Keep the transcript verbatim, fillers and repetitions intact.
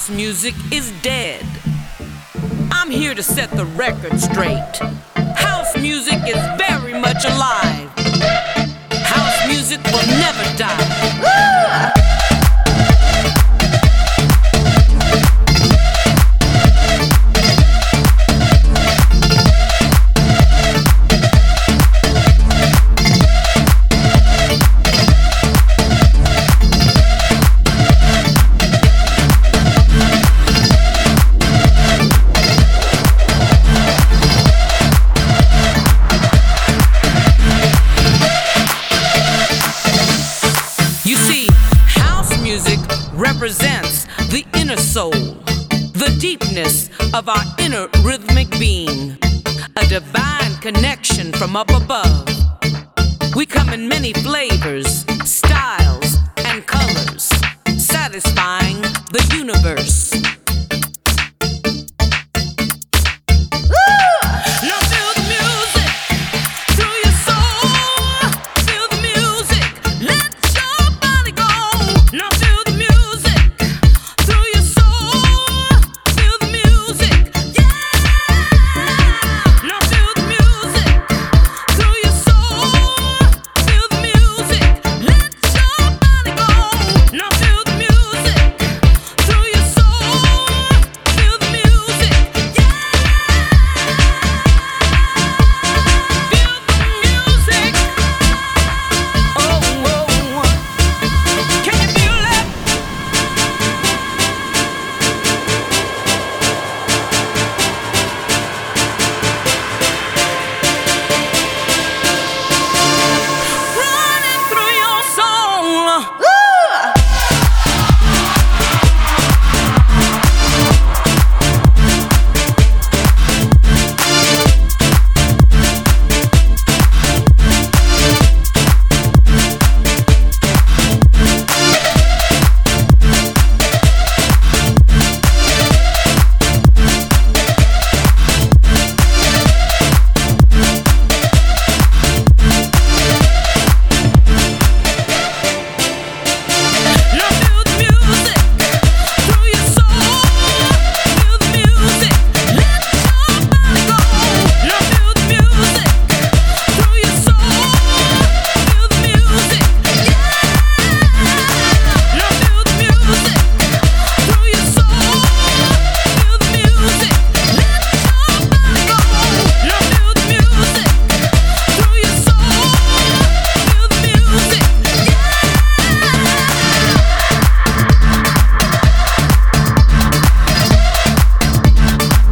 house music is dead. I'm here to set the record straight. House music is very much alive. House music will never die. Woo! Represents the inner soul, the deepness of our inner rhythmic being, a divine connection from up above. We come in many flavors, styles, and colors, satisfying the universe.